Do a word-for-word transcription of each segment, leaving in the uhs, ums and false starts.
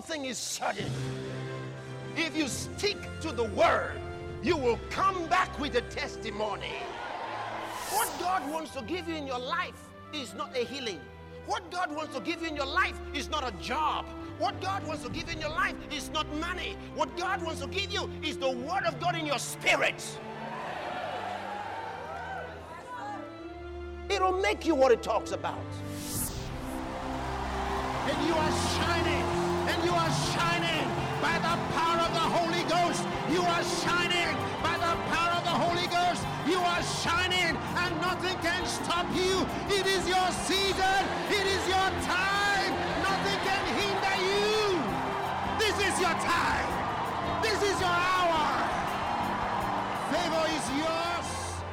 thing is certain. If you stick to the word, you will come back with a testimony. What God wants to give you in your life is not a healing. What God wants to give you in your life is not a job. What God wants to give you in your life is not money. What God wants to give you is the word of God in your spirit. It'll make you what it talks about. And you are shining, and you are shining by the power of the Holy Ghost. You are shining by the power of the Holy Ghost. You are shining, and nothing can stop you. It is your season. It is your time. Nothing can hinder you. This is your time. This is your hour. Favor is yours.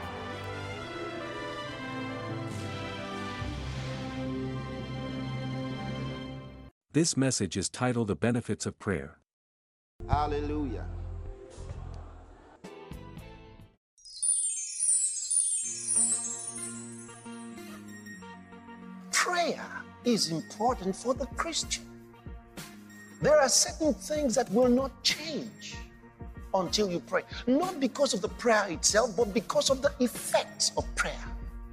This message is titled The Benefits of Prayer. Hallelujah. Prayer is important for the Christian. There are certain things that will not change until you pray. Not because of the prayer itself, but because of the effects of prayer.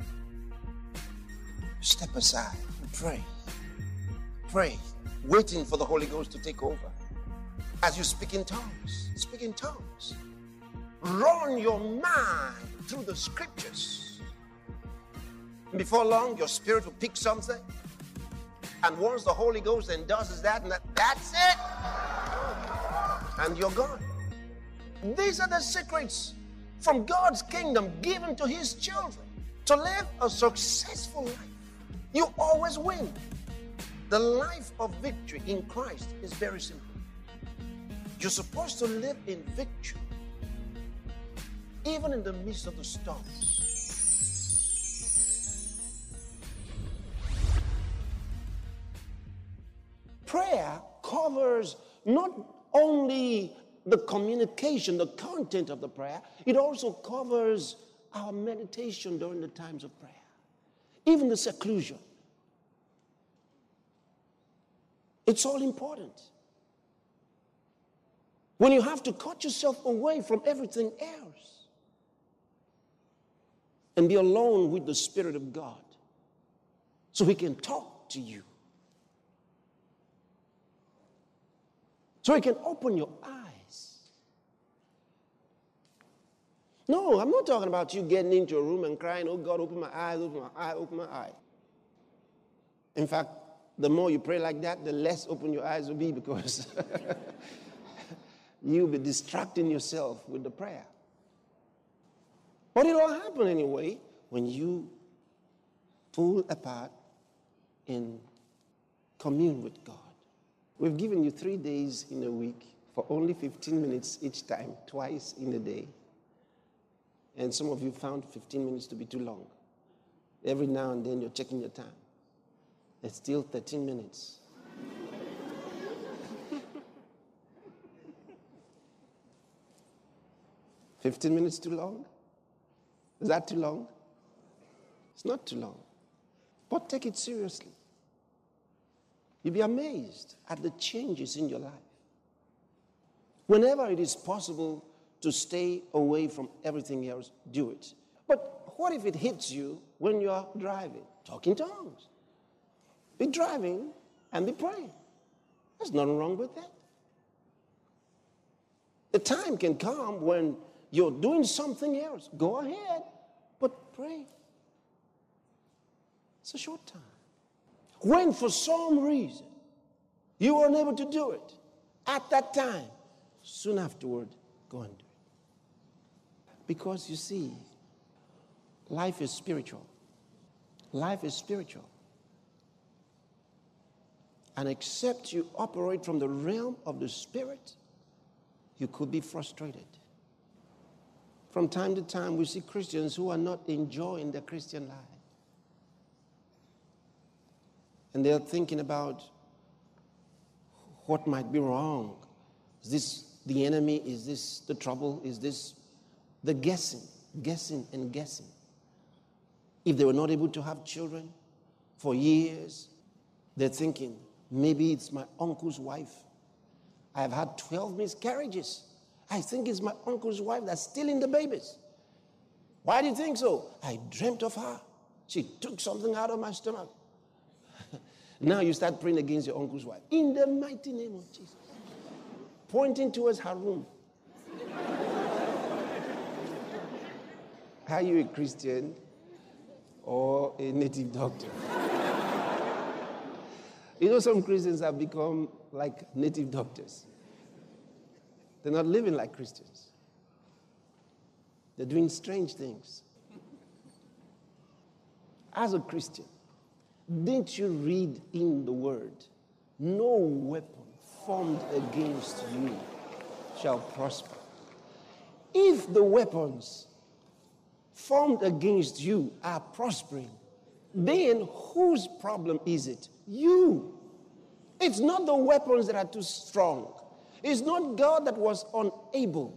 Step aside and pray. Pray, waiting for the Holy Ghost to take over. As you speak in tongues, speak in tongues. Run your mind through the scriptures. Before long, your spirit will pick something. And once the Holy Ghost endorses that, and that, that's it. And you're gone. These are the secrets from God's kingdom given to his children to live a successful life. You always win. The life of victory in Christ is very simple. You're supposed to live in victory, even in the midst of the storms. Prayer covers not only the communication, the content of the prayer, it also covers our meditation during the times of prayer, even the seclusion. It's all important. When you have to cut yourself away from everything else and be alone with the Spirit of God so he can talk to you, so he can open your eyes. No, I'm not talking about you getting into a room and crying, oh God, open my eyes, open my eye, open my eye. In fact, the more you pray like that, the less open your eyes will be, because you'll be distracting yourself with the prayer. But it'll happen anyway when you pull apart and commune with God. We've given you three days in a week for only fifteen minutes each time, twice in a day. And some of you found fifteen minutes to be too long. Every now and then you're checking your time. It's still thirteen minutes. fifteen minutes too long? Is that too long? It's not too long. But take it seriously. You'll be amazed at the changes in your life. Whenever it is possible to stay away from everything else, do it. But what if it hits you when you are driving? Talk in tongues. Be driving and be praying. There's nothing wrong with that. The time can come when you're doing something else. Go ahead, but pray. It's a short time. When for some reason you were unable to do it at that time, soon afterward, go and do it. Because you see, life is spiritual. Life is spiritual. And except you operate from the realm of the Spirit, you could be frustrated. From time to time, we see Christians who are not enjoying their Christian life. And they're thinking about what might be wrong. Is this the enemy? Is this the trouble? Is this the guessing, guessing and guessing? If they were not able to have children for years, they're thinking, maybe it's my uncle's wife. I've had twelve miscarriages. I think it's my uncle's wife that's stealing the babies. Why do you think so? I dreamt of her. She took something out of my stomach. Now you start praying against your uncle's wife. In the mighty name of Jesus. Pointing towards her room. Are you a Christian or a native doctor? You know, some Christians have become like native doctors. They're not living like Christians. They're doing strange things. As a Christian, didn't you read in the Word, no weapon formed against you shall prosper? If the weapons formed against you are prospering, then whose problem is it? You. It's not the weapons that are too strong. It's not God that was unable.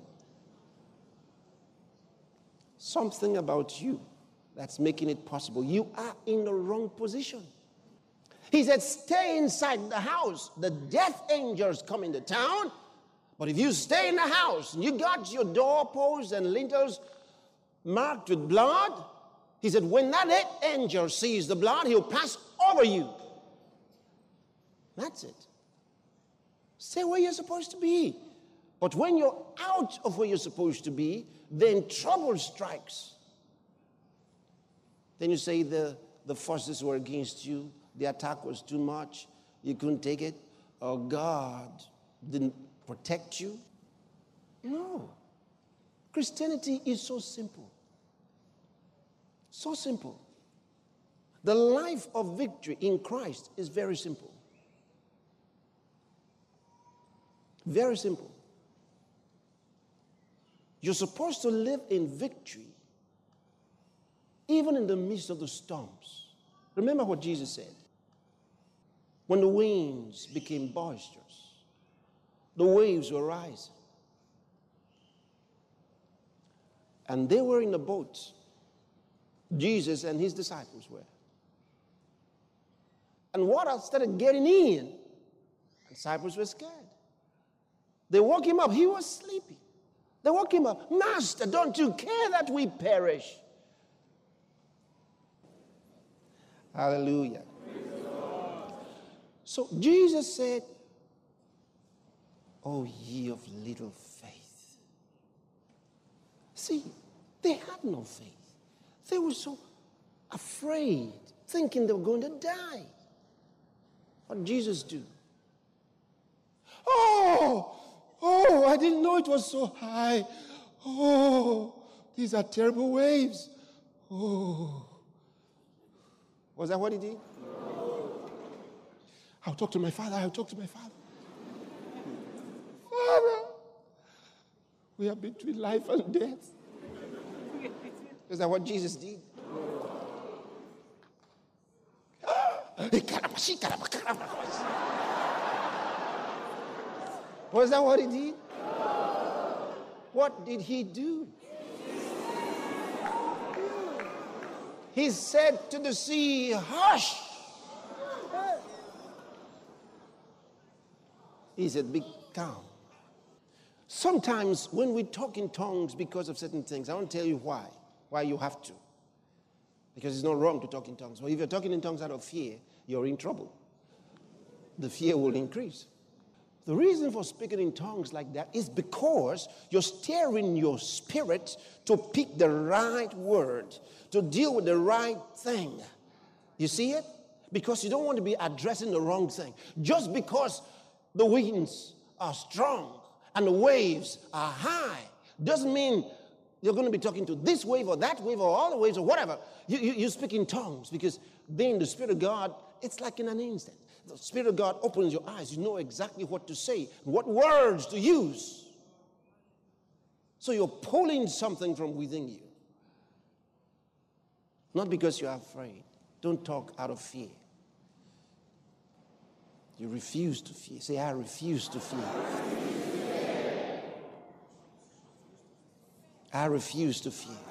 Something about you that's making it possible. You are in the wrong position. He said, stay inside the house. The death angels come into town. But if you stay in the house, and you got your doorposts and lintels marked with blood, he said, when that angel sees the blood, he'll pass over you. That's it. Stay where you're supposed to be. But when you're out of where you're supposed to be, then trouble strikes. Then you say the, the forces were against you, the attack was too much, you couldn't take it, or God didn't protect you. No. Christianity is so simple. So simple. The life of victory in Christ is very simple. Very simple. You're supposed to live in victory even in the midst of the storms. Remember what Jesus said. When the winds became boisterous, the waves were rising, and they were in the boat, Jesus and his disciples were. And water started getting in. The disciples were scared. They woke him up. He was sleeping. They woke him up. Master, don't you care that we perish? Hallelujah. So Jesus said, oh, ye of little faith. See, they had no faith. They were so afraid, thinking they were going to die. What did Jesus do? Oh, oh, I didn't know it was so high. Oh, these are terrible waves. Oh. Was that what he did? No. I'll talk to my father. I'll talk to my father. Father, we are between life and death. Is that what Jesus did? Was that what he did? What did he do? He said to the sea, hush. He said, be calm. Sometimes when we talk in tongues because of certain things, I want to tell you why. Why you have to. Because it's not wrong to talk in tongues. But if you're talking in tongues out of fear, you're in trouble. The fear will increase. The reason for speaking in tongues like that is because you're steering your spirit to pick the right word, to deal with the right thing. You see it? Because you don't want to be addressing the wrong thing. Just because the winds are strong and the waves are high doesn't mean you're going to be talking to this wave or that wave or all the waves or whatever. You, you, you speak in tongues because then the Spirit of God, it's like in an instant. The Spirit of God opens your eyes. You know exactly what to say, what words to use. So you're pulling something from within you. Not because you're afraid. Don't talk out of fear. You refuse to fear. Say, I refuse to fear. I refuse to fear.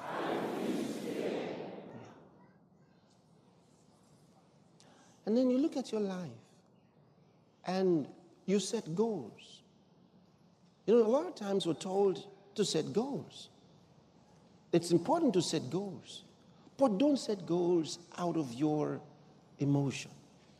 And then you look at your life and you set goals. You know, a lot of times we're told to set goals. It's important to set goals, but don't set goals out of your emotion.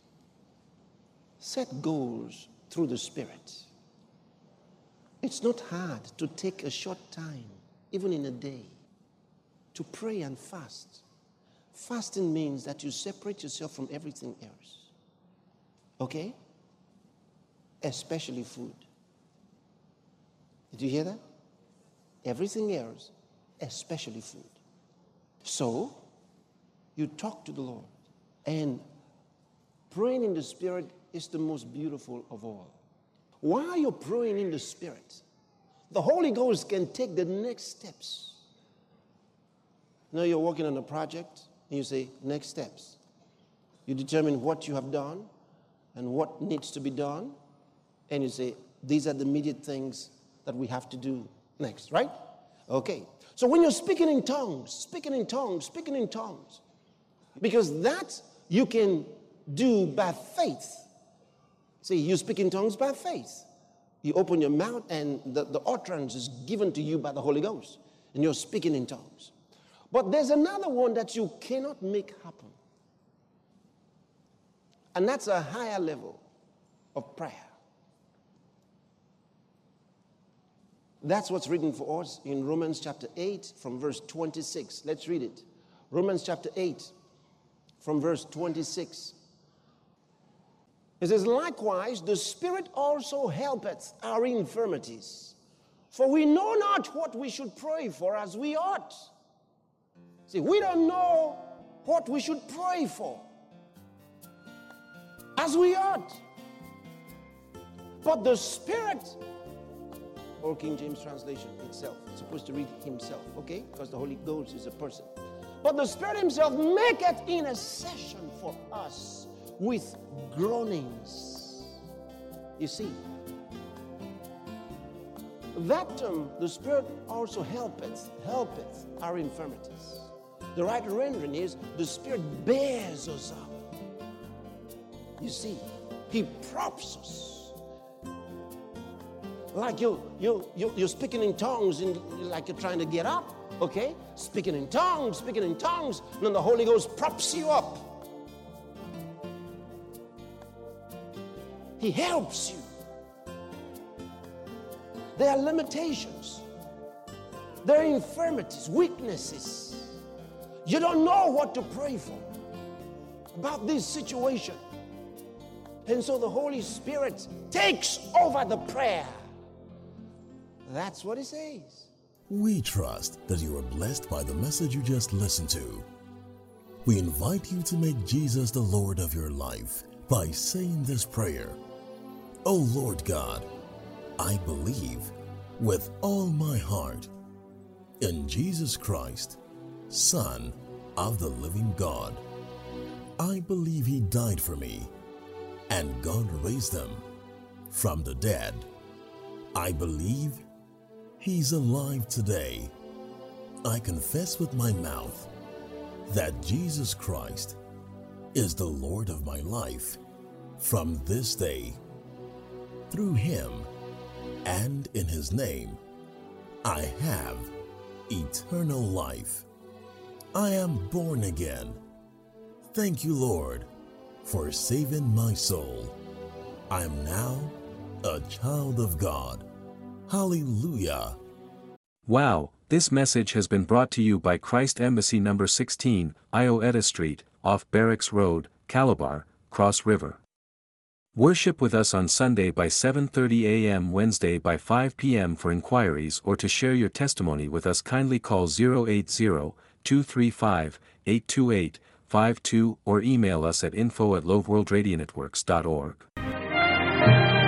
Set goals through the Spirit. It's not hard to take a short time, even in a day, to pray and fast. Fasting means that you separate yourself from everything else. Okay? Especially food. Did you hear that? Everything else, especially food. So, you talk to the Lord. And praying in the Spirit is the most beautiful of all. While you're praying in the Spirit, the Holy Ghost can take the next steps. You know, you're working on a project, and you say, next steps. You determine what you have done and what needs to be done, and you say, these are the immediate things that we have to do next, right? Okay. So when you're speaking in tongues, speaking in tongues, speaking in tongues, because that you can do by faith. See, you speak in tongues by faith. You open your mouth and the, the utterance is given to you by the Holy Ghost, and you're speaking in tongues. But there's another one that you cannot make happen. And that's a higher level of prayer. That's what's written for us in Romans chapter eight from verse twenty-six. Let's read it. Romans chapter eight from verse twenty-six. It says, likewise, the Spirit also helpeth our infirmities, for we know not what we should pray for as we ought. See, we don't know what we should pray for as we ought. But the Spirit, or King James translation itself, it's supposed to read himself, okay? Because the Holy Ghost is a person. But the Spirit himself maketh intercession for us with groanings. You see, that term, the Spirit also helpeth, helpeth our infirmities. The right rendering is, the Spirit bears us up. You see, he props us. Like you, you, you, you're speaking in tongues, and like you're trying to get up, okay? Speaking in tongues, speaking in tongues, and then the Holy Ghost props you up. He helps you. There are limitations. There are infirmities, weaknesses. You don't know what to pray for about this situation. And so the Holy Spirit takes over the prayer. That's what it says. We trust that you are blessed by the message you just listened to. We invite you to make Jesus the Lord of your life by saying this prayer. O Lord God, I believe with all my heart in Jesus Christ, Son of the living God. I believe he died for me, and God raised him from the dead. I believe he's alive today. I confess with my mouth that Jesus Christ is the Lord of my life from this day. Through him and in his name, I have eternal life. I am born again. Thank you, Lord, for saving my soul. I am now a child of God. Hallelujah. Wow, this message has been brought to you by Christ Embassy number sixteen, Iota Street, off Barracks Road, Calabar, Cross River. Worship with us on Sunday by seven thirty a m Wednesday by five p m For inquiries or to share your testimony with us, kindly call zero eight zero, two three five, eight two eight, five two or email us at info at loveworldradionetworks dot org.